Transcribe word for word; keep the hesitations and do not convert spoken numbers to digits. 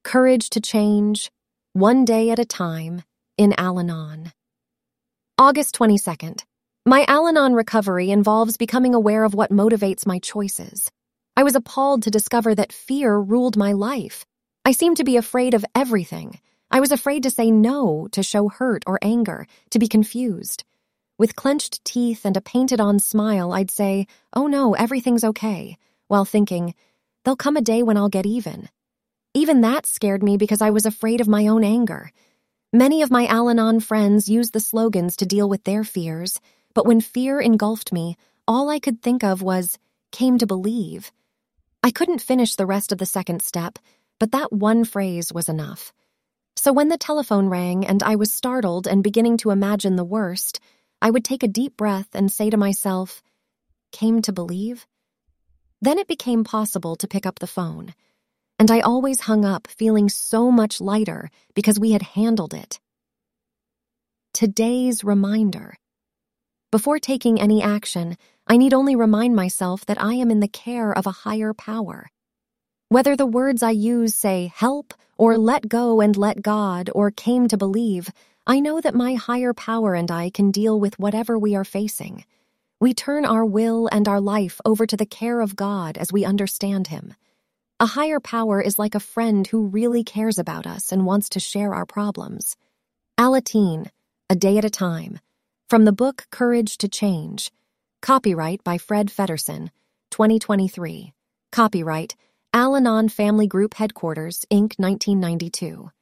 Courage to Change, One Day at a Time, in Al-Anon. August twenty-second. My Al-Anon recovery involves becoming aware of what motivates my choices. I was appalled to discover that fear ruled my life. I seemed to be afraid of everything. I was afraid to say no, to show hurt or anger, to be confused. With clenched teeth and a painted-on smile, I'd say, "Oh no, everything's okay," while thinking, "There'll come a day when I'll get even." Even that scared me because I was afraid of my own anger. Many of my Al-Anon friends used the slogans to deal with their fears, but when fear engulfed me, all I could think of was, "came to believe." I couldn't finish the rest of the second step, but that one phrase was enough. So when the telephone rang and I was startled and beginning to imagine the worst, I would take a deep breath and say to myself, "Came to believe?" Then it became possible to pick up the phone, and I always hung up feeling so much lighter because we had handled it. Today's reminder. Before taking any action, I need only remind myself that I am in the care of a higher power. Whether the words I use say help or let go and let God or came to believe, I know that my higher power and I can deal with whatever we are facing. We turn our will and our life over to the care of God as we understand Him. A higher power is like a friend who really cares about us and wants to share our problems. Alateen, A Day at a Time, from the book Courage to Change. Copyright by Fred Feddersen, twenty twenty-three. Copyright Al-Anon Family Group Headquarters, Incorporated, nineteen ninety-two.